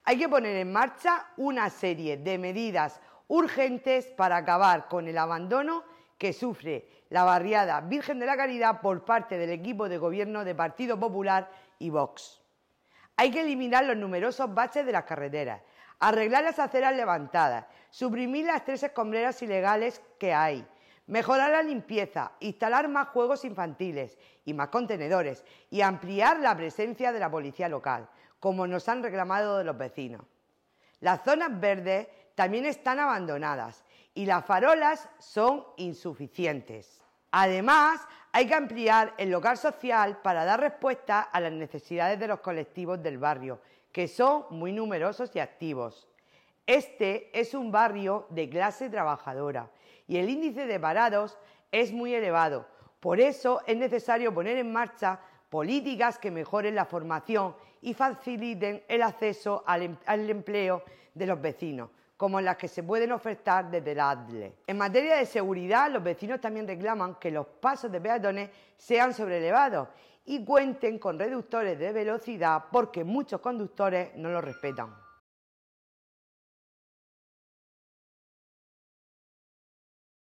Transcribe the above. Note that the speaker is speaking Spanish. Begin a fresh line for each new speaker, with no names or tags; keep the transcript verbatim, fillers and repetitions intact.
Hay que poner en marcha una serie de medidas urgentes para acabar con el abandono que sufre la barriada Virgen de la Caridad por parte del equipo de gobierno de Partido Popular y Vox. Hay que eliminar los numerosos baches de las carreteras, arreglar las aceras levantadas, suprimir las tres escombreras ilegales que hay, mejorar la limpieza, instalar más juegos infantiles y más contenedores y ampliar la presencia de la policía local, como nos han reclamado de los vecinos. Las zonas verdes también están abandonadas y las farolas son insuficientes. Además, hay que ampliar el local social para dar respuesta a las necesidades de los colectivos del barrio, que son muy numerosos y activos. Este es un barrio de clase trabajadora y el índice de parados es muy elevado. Por eso es necesario poner en marcha políticas que mejoren la formación y faciliten el acceso al, em al empleo de los vecinos, como las que se pueden ofertar desde la A D L E. En materia de seguridad, los vecinos también reclaman que los pasos de peatones sean sobrelevados y cuenten con reductores de velocidad porque muchos conductores no lo respetan.